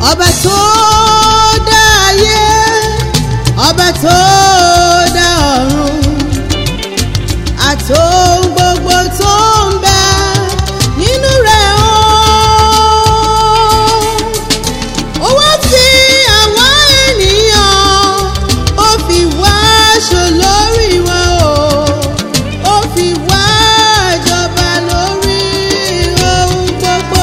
ọba tó dá ayé, ọba tó dá ọ̀run, àtòhun gbogbo tó ń bẹ nínú rẹ̀ o. Ó wá fi àwa ènìyàn, ó fi wá ṣolórí wa o, ó fi wá jọba lórí ohun gbogbo.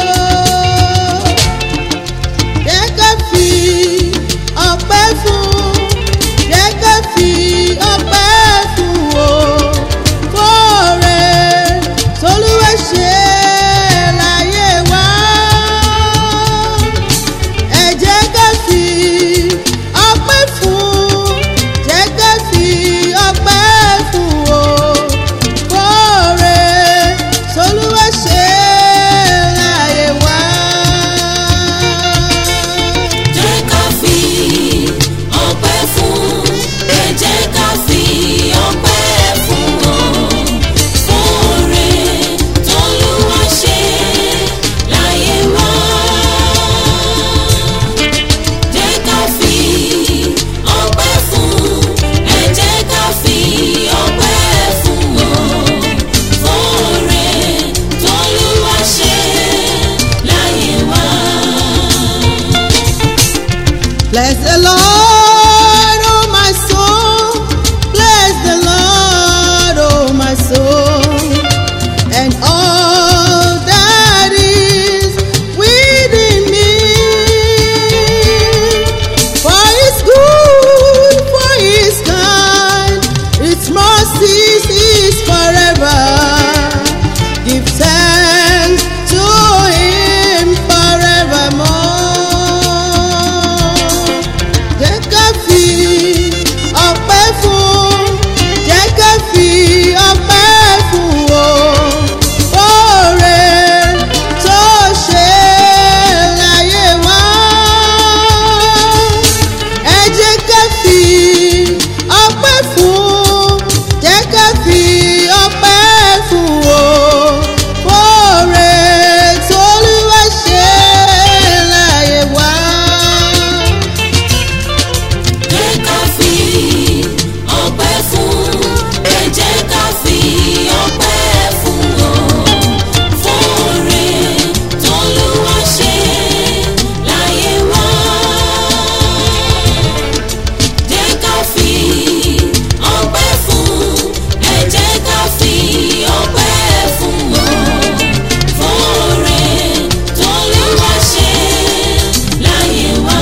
Jẹ́ ká fi ọpẹ́ fún, jẹ́ ká fi ọpẹ́ fún o, fóore t'Olúwa ṣe láyé wa. Ẹ jẹ́ ká fi ọpẹ́ fún, jẹ́ ká fi ọpẹ́ fún o, fóore t'Olúwa ṣe láyé wa. Jẹ́ ká fi ọpẹ́ fún, ẹ jẹ́ ká fi ọpẹ́ fún o, fóore t'Olúwa ṣe láyé wa. Jẹ́ ká fi ọpẹ́ fún, ẹ jẹ́ ká fi ọpẹ́ fún o, fóore t'Olúwa ṣe láyé wa. Bless the Lord, oh my soul. Bless the Lord, oh my soul, and all that is within me. For His good, for His kind, His mercies is forever. Give thanks to Him forevermore. Jẹ́ ká fi ọpẹ́ fún, jẹ́ ká fi ọpẹ́ fún o, fóore tó ṣe láyé wa. Ẹ jẹ́ ká fi ọpẹ́ fún, jẹ́ ká fi ọpẹ́ fún o, fóore t'Olúwa ṣe láyé wa. Jẹ́ ká fi ọpẹ́ fún, ẹ jẹ́ ká fi ọpẹ́ fún o, fóore t'Olúwa ṣe láyé wa. Jẹ́ ká fi ọpẹ́ fún, ẹ jẹ́ ká fi ọpẹ́ fún o, fóore t'Olúwa ṣe láyé wa.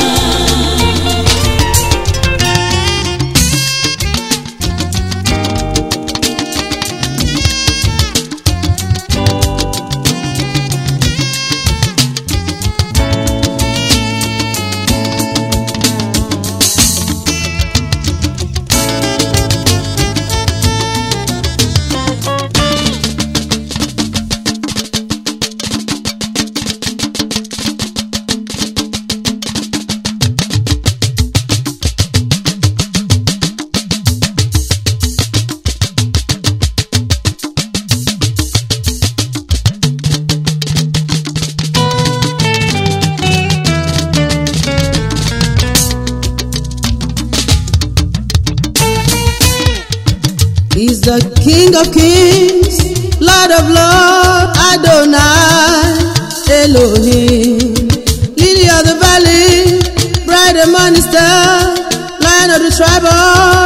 He's the King of Kings, Lord of Lords, Adonai, Elohim, Lily of the Valley, bright and morning star, Lion of the tribe of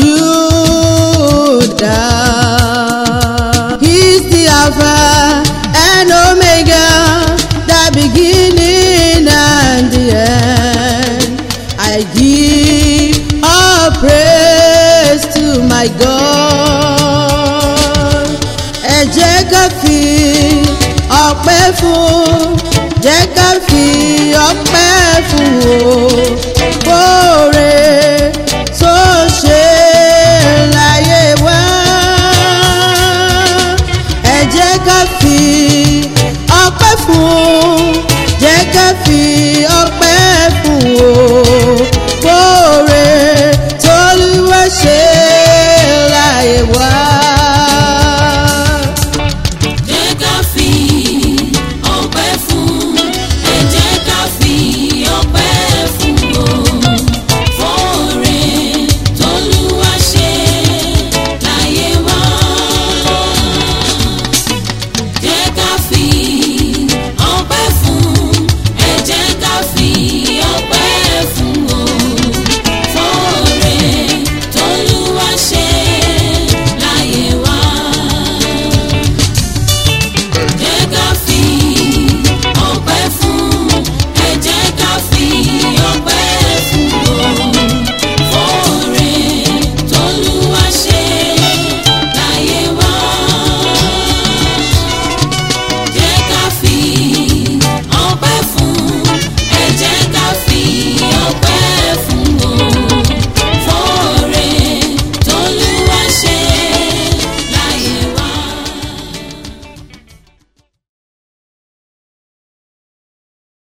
Judah. He's the Alpha and Omega, the beginning and the end. I give all praise to my God. Ẹ jẹ́ ká fi ọpẹ́ fún, jẹ́ ká fi ọpẹ́ fún o,